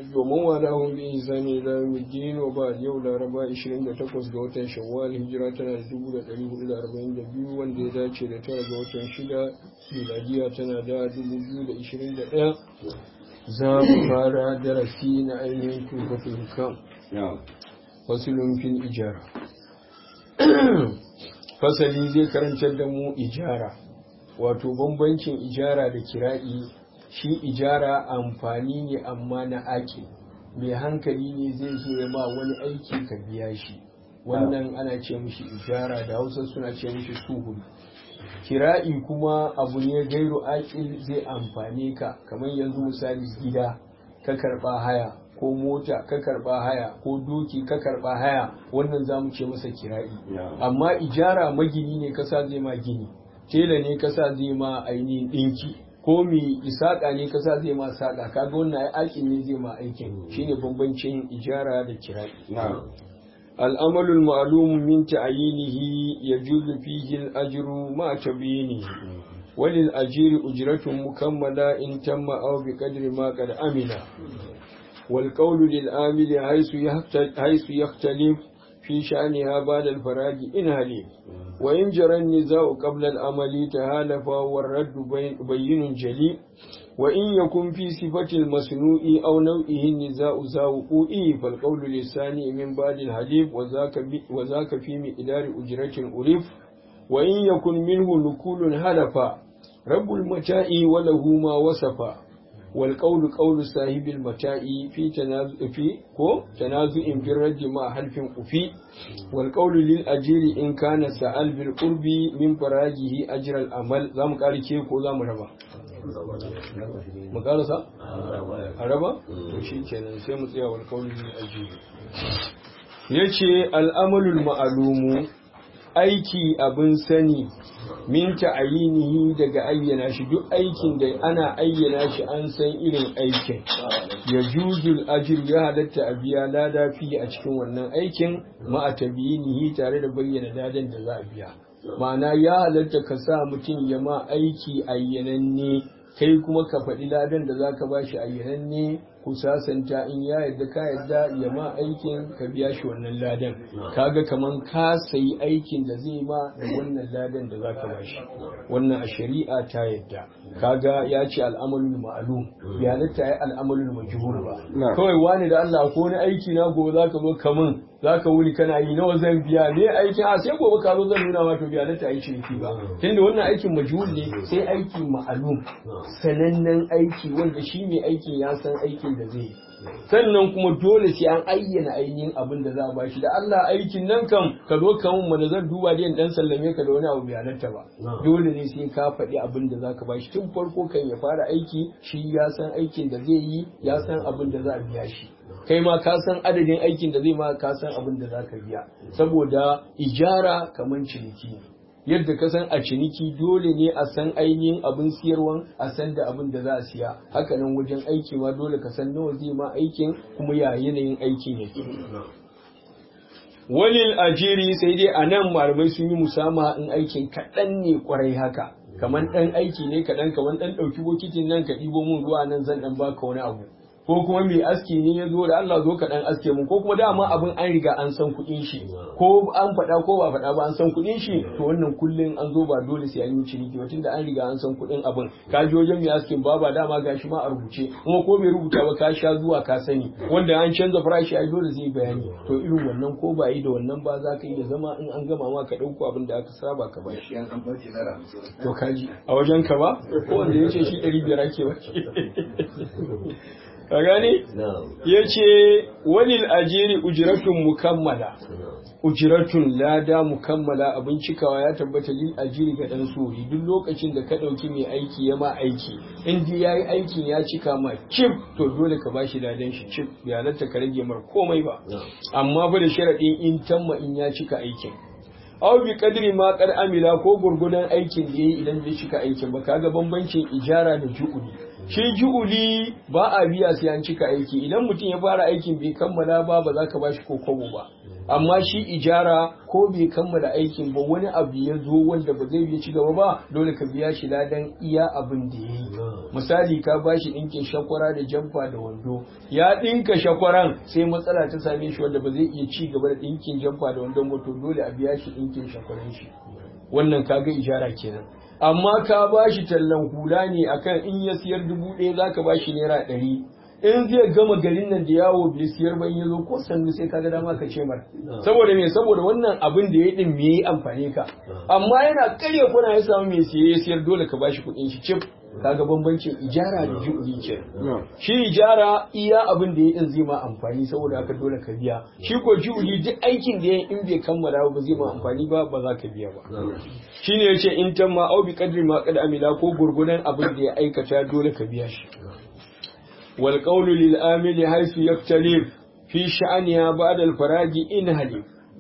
domin wadahun bi insani ila yawmiddin wa ba yau laraba 28 ga watan shawwal hijira tana da 1442 wanda ya dace da 9 ga watan 6 miladiya tana da 2021 za mu fara darasi na ainihin tufatul hukam fasilun fil ijara fasali zai karantar da mu ijara wato bambancin ijara da kira'i. Shi ijara amfani ne amma na ake mai hankali ne zai zo ya ma wani aiki ka biya shi, wannan ana ce mishi ijara, da hausa suna ce mishi suhul. Kira'i kuma abu ne gairu aqil zai amfane ka, kamar yanzu misali gida ka karba haya ko mota ka karba haya ko doki ka karba haya, wannan zamu ce masa kira'i. Amma ijara magini ne kasa zai ma gini, tela ne kasa zai ma ainihin dinki, ko mai isaƙa ne kasa zai ma saƙa, kaga wannan aikin ne zai ma aikin, shine bambancin ijara da kira'i. الأمل المعلوم من تعيينه يجوز فيه الأجر مع تبيينه وللأجير أجرة مكملة إن تم أو بقدر ما قد أمن والقول للآمل حيث يختلف في شأنها بعد الفراغ إن هلف وإن جرى النزاع قبل الأمل تهالف والرد بين جلي وإن يكن في صفة المصنوع أو نوعه النزاع ذا وقوعه فالقول للثاني من بعد الحليف وذاك في مقدار أجرة ألف وإن يكن منه نكول هلف رب المتاع وله ما وصف والقول قول صاحب المتاع في تنازع في الرد مع حلف أفي والقول للأجير إن كان سأل بالقرب من فراجه أجر الأمل ذا مقال كيف وذا مربا مقال سا أربا وشي كان سيمت يا والقول للأجير يشي الأمل المعلوم aiki abin sani min ta'ayinihi daga ayyana shi, duk aikin da ana ayyana shi an san irin aikin, ya juzul ajir ya halatta a biya lada fiye a cikin wannan aikin ma'a tabiyinihi tare da bayyana ladan da za a biya. Ma'ana ya halatta ka sa mutum ya ma aiki ayyananne, kai kuma ka faɗi ladan da za ka ba shi ayyananne, ku sasanta, in ya yadda ka yadda ya ma aikin ka biya shi wannan ladan. Kaga kaman ka sayi aikin da zai ma da wannan ladan da za ka ba shi, wannan a shari'a ta yadda. Kaga ya ce al'amalul ma'lum, ya halatta ya al'amalul majhul ba. Kawai wani da Allah ko wani aiki na gobe za ka zo kamun, za ka wuni kana yi nawa zan biya ne aikin, a sai gobe ka zo zan nuna ma, to biya halatta yi ciniki ba, tunda wannan aikin majhul ne, sai aiki ma'lum, sanannen aiki wanda shi mai aikin ya san aikin da zai. Sannan kuma dole sai an ayyana ainihin abin da za a bashi. Da Allah aikin nan kam ka zo ka mun mana zan duba da dan sallame ka da wani abu bayananta ba, dole ne sai ka faɗi abin da za ka bashi tun farko kan ya fara aiki. Shi ya san aikin da zai yi, ya san abin da za a biya shi, kai ma ka san adadin aikin da zai ma, ka san abin da za ka biya. Saboda ijara kaman ciniki ne, yadda ka san a ciniki dole ne a san ainihin abin siyarwan, a san da abin da za a siya. Hakanan wajen aiki ma dole ka san nawa zai ma aikin, kuma ya yanayin aikin yake. Walil ajiri sai dai a nan malamai sun yi musama in aikin kaɗan ne kwarai haka, kamar ɗan aiki ne kaɗan, kamar ɗan ɗauki bokitin nan ka ɗibo mun ruwa nan zan ɗan baka wani abu, ko kuma mai aski ne ya zo da Allah zo ka dan aske mun, ko kuma dama abin an riga an san kuɗin shi, ko an faɗa ko ba faɗa ba an san kuɗin shi, to wannan kullun an zo ba dole sai an yi ciniki ba, tunda an riga an san kuɗin abin. Ka ji wajen mai askin ba dama gashi ma a rubuce, kuma ko bai rubuta ba ka sha zuwa ka sani, wanda an canza farashi ai dole zai bayani. To irin wannan ko ba yi da wannan ba za ka iya zama in an gama ma ka ɗauko abin da aka saba ka bashi. To kaji a wajen ka ba, ko wanda ya ce shi 500 ake wace. Ka gane? Ya ce walil ajiri ujiratun mukammala, ujiratun lada mukammala abin cikawa ya tabbata lil ajiri ga dan suri. Duk lokacin da ka ɗauki mai aiki ya ma aiki, in ji ya yi aikin ya cika ma cif, to dole ka bashi ladan shi cif, ya halatta ka rage mar komai ba, amma ba da sharaɗin in tamma in ya cika aikin. Aw bi kadri ma qad amila, ko gurgudan aikin da yayi idan bai cika aikin ba. Kaga bambancin ijara da ju'uli. Shi ju'uli ba a biya sai an cika aiki, idan mutum ya fara aikin bai kammala ba za ka bashi ko kobo ba. amma shi ijara ko bai kammala aikin ba wani abu ya zo wanda ba zai iya ci gaba ba dole ka biya shi ladan iya abin da ya yi. Misali ka ba shi ɗinkin shakwara da jamfa da wando, ya ɗinka shakwaran sai matsala ta same shi wanda ba zai iya ci gaba da ɗinkin jamfa da wandon ba to dole a biya shi ɗinkin shakwaran shi. Wannan kaga ijara kenan. Amma ka ba shi tallan hula ne akan in ya siyar 1000 za ka ba shi naira 100, in zai gama garin nan da yawo bai siyar ba in yazo ko sannu sai kaga dama ka ce mar saboda me saboda wannan abin da ya din me yi amfani ka amma yana karya kuna ya samu mai siye ya siyar dole ka bashi kuɗin shi cif kaga bambancin ijara da ju'uli ke shi ijara iya abin da ya din zai ma amfani saboda haka dole ka biya shi ko ju'uli duk aikin da ya in bai kammala ba zai ma amfani ba ba za ka biya ba shine yace in tamma au bi qadri ma qad amila ko gurgudan abin da ya aikata dole ka biya shi والقول للآمل حيث يختلف في شأنها بعد الفراغ إن هلف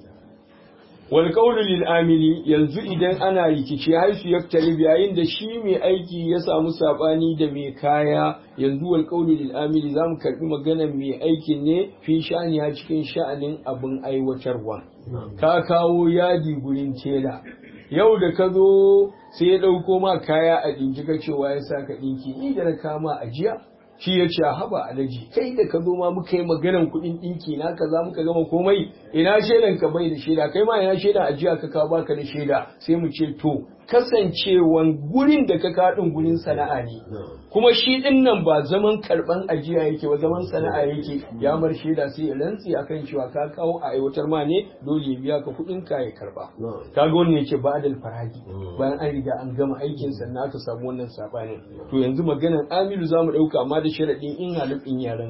والقول للآمل yanzu idan ana rikici haisu yaktali yayin da shi mai aiki ya samu sabani da mai kaya yanzu wal qawli lil amili zamu karbi maganar mai aikin ne fi sha'aniya cikin sha'anin abin aiwatarwa ka kawo yadi gurin tela yau da ka zo sai ya dauko ma kaya a dinki ka cewa ya saka dinki ni da na kama ajiya shi ya ce haba alaji kai da ka zo ma muka yi maganan kuɗin ɗinki na kaza muka gama komai ina shaidan ka bai da shaida kai ma ina shaida ajiya ka kawo baka da shaida sai mu ce to kasancewan gurin da ka kaɗin gurin sana'a ne kuma shi ɗin nan ba zaman karɓan ajiya yake ba zaman sana'a yake ya mar shaida sai ya rantsi akan cewa ka kawo a aiwatar ma ne dole ya biya ka kuɗin ka ya karɓa kaga wannan yake ba adal faragi bayan an riga an gama aikin sannan aka samu wannan sabanin to yanzu maganar amilu zamu ɗauka amma da sharaɗin in halin in yaran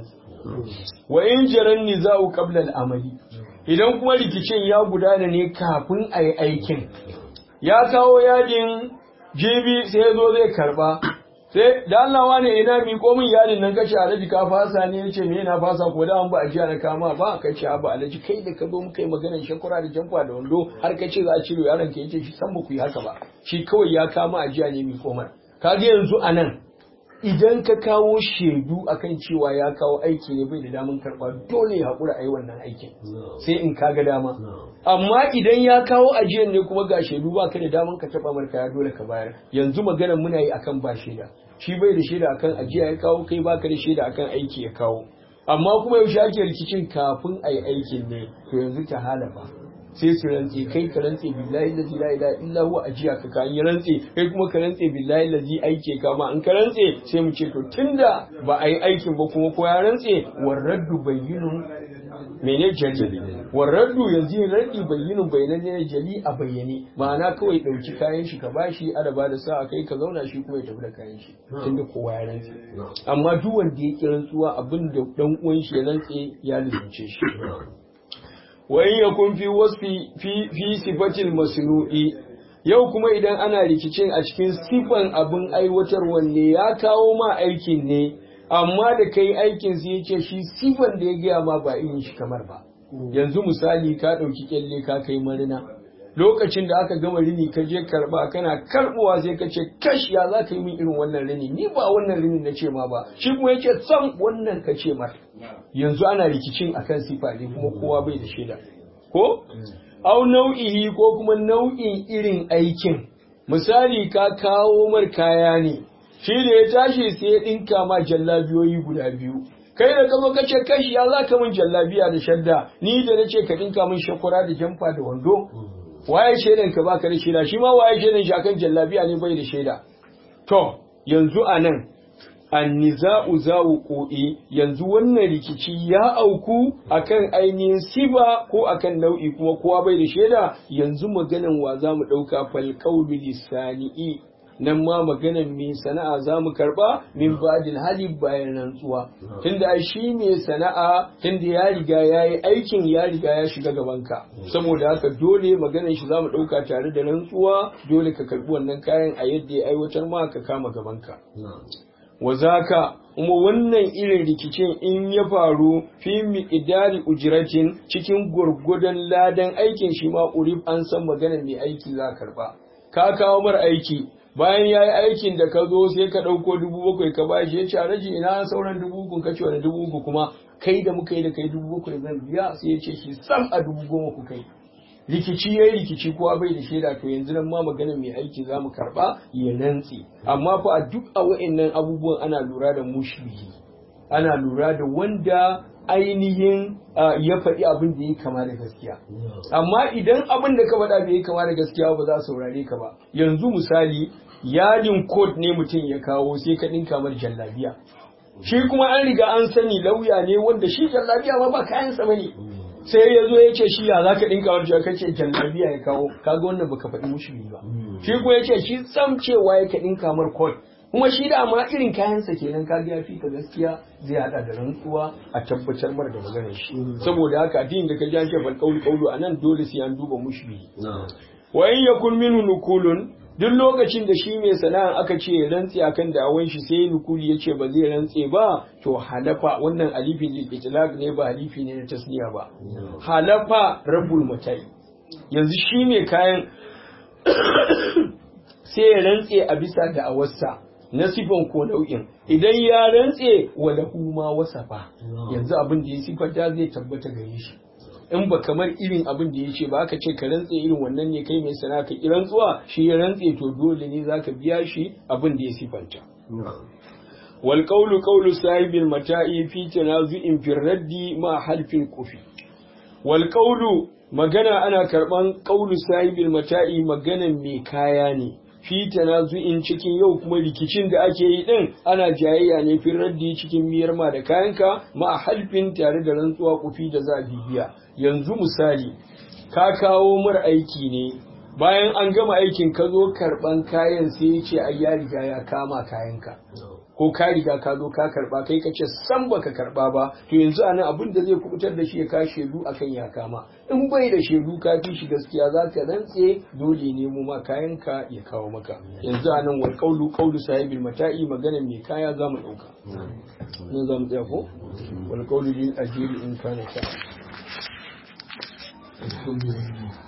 wa in jaran nizau qabla al-amali idan kuma rikicin ya gudana ne kafin a yi aikin ya kawo yadin jibi sai ya zo zai karba sai da Allah wani ina miƙo min yadin nan kace alaji ka fasa ne yace me na fasa ko da an ba ajiya na kama ba kace ba alaji kai da ka zo muka yi maganar shakura da jamfa da wando har kace za a ciro yaron ka yace shi san ba ku yi haka ba shi kawai ya kama ajiya ne miƙo mar kaga yanzu anan idan ka kawo shaidu akan cewa ya kawo aiki ne bai da daman karba dole ya haƙura a yi wannan aikin sai in kaga dama amma idan ya kawo ajiyar ne kuma ga shaidu ba ka da daman ka taɓa marka ya dole ka bayar yanzu maganar muna yi akan ba shaida shi bai da shaida akan ajiya ya kawo kai baka da shaida akan aiki ya kawo amma kuma yaushe ake rikicin kafin a yi aikin ne to yanzu ta halafa sai su rantse kai ka rantse billahi lazi la ilaha illa huwa ajiya ka kan yi rantse kai kuma ka rantse billahi lazi aike ka ma in ka rantse sai mu ce to tunda ba a yi aikin ba kuma ko ya rantse warraddu bayyinun mene jali warraddu yanzu raddi bayyinun bayanan jali a bayyane ma'ana kawai dauki kayan shi ka bashi adaba da sa kai ka zauna shi kuma ya tafi da kayan shi tunda kowa ya rantse amma duk wanda ya ki rantsuwa abin da dan uwan shi ya rantse ya lalace shi wa'in ya kun fi wasfi fi sifatil masnu'i yau kuma idan ana rikicin a cikin sifan abin aiwatar wanne ya kawo ma aikin ne amma da kai aikin sai yake shi sifan da ya gaya ma ba irin shi kamar ba yanzu misali ka ɗauki kyalle ka kai marina lokacin da aka gama rini ka je karba kana karbuwa sai ka ce kash ya za ka yi min irin wannan rini ni ba wannan rinin na ce ma ba shi kuma yake san wannan ka ce mar yanzu ana rikicin akan sifa ne kuma kowa bai da shaida ko au nau'ihi ko kuma nau'in irin aikin misali ka kawo mar kaya ne shi da ya tashi sai ya dinka ma jallabiyoyi guda biyu kai da ka zo ka ce kashi ya za ka min jallabiya da shadda ni da na ce ka dinka min shakura da jamfa da wando waye shaidan ka baka da shaida shi ma waye shaidan shi akan jallabiya ne bai da shaida to yanzu anan anniza'u zawu qudi yanzu wannan rikici ya auku akan ainihin siba ko akan nau'i kuma kowa bai da shaida yanzu maganan wa zamu dauka fal qawlu lisani'i nan ma maganan mai sana'a za mu karba min badil hali bayan rantsuwa tunda ai shi mai sana'a tunda ya riga ya yi aikin ya riga ya shiga gabanka saboda haka dole maganan shi za mu ɗauka tare da rantsuwa dole ka karbi wannan kayan a yadda ya aiwatar ma ka kama gabanka wa zaka kuma wannan irin rikicin in ya faru fi miqdari ujratin cikin gurgudan ladan aikin shi ma urib an san maganar mai aiki za karba ka kawo mar aiki bayan ya yi aikin da ka zo sai ka ɗauko 7,000 ka ba shi ya ce raji ina sauran 3,000 ka ce wani 3,000 kuma kai da muka yi da kai 7,000 zan biya, sai ya ce shi sam a 10,000 ku kai. Rikici ya yi rikici kowa bai da shaida, to yanzu nan ma magana mai aiki za mu karɓa ya rantse. Amma fa a duk a wa'annan abubuwan ana lura da mushbihi, ana lura da wanda ainihin ya faɗi abin da ya kama da gaskiya. Amma idan abin da ka faɗa bai kama da gaskiya ba za a saurare ka ba. Yanzu misali yadin kot ne mutum ya kawo sai ka ɗinka mar jallabiya, shi kuma an riga an sani lauya ne wanda shi jallabiya ma ba kayansa ba ne, sai ya zo ya ce shi ya za ka ɗinka wani ka ce jallabiya ya kawo, kaga wannan baka faɗi mushi ba. Shi kuma ya ce shi sam cewa ya ka ɗinka mar kot, kuma shi da ma irin kayansa kenan kaga ya fi ka gaskiya, zai hada da rantsuwa a tabbatar mar da maganar shi. Saboda haka addinin da ka ji an ce fal qawlu anan dole sai an duba mushi. Wa in yakun minhu nukulun, duk lokacin da shi mai sana'a aka ce ya rantse akan da'awan shi sai nukuli ya ce ba zai rantse ba, to halafa, wannan alifin itlaq ne ba halifi ne na tasniya ba. Halafa rabbul mutai, yanzu shi mai kayan sai ya rantse a bisa da'awarsa na sifan ko nau'in, idan ya rantse wa lahu ma wasafa, yanzu abin da ya sifata zai tabbata gare shi. In ba kamar irin abin da ya ce ba, aka ce ka rantse irin wannan ne kai mai sana'a ka ki rantsuwa, shi ya rantse to dole ne zaka biya shi abin da ya sifanta. Wal qawlu qawlu sahibil mata'i fi tanazu'in fi raddi ma halfin kufi. Wal qawlu magana ana karban qawlu sahibil mata'i, maganan mai kaya ne, fi tanazu'in cikin yau kuma rikicin da ake yi din ana jayayya ne fi raddi cikin miyar ma da kayanka ma halfin tare da rantsuwa kufi da za a bibiya. Yanzu misali ka kawo mura aiki ne, bayan an gama aikin ka zo karban kayan sai ya ce ai ya riga ya kama kayanka, ko ka riga ka zo ka karba, kai ka ce san baka karba ba, to yanzu anan abin da zai kubutar da shi ya ka shedu akan ya kama. In bai da shedu ka fi shi gaskiya za ka rantse, dole ne mu ma kayanka ya kawo maka. Yanzu anan wal qawlu qawlu sahibil mata'i, magana mai kaya za mu dauka. Nan za mu tsaya ko wal qawlu lil ajiri in kana ta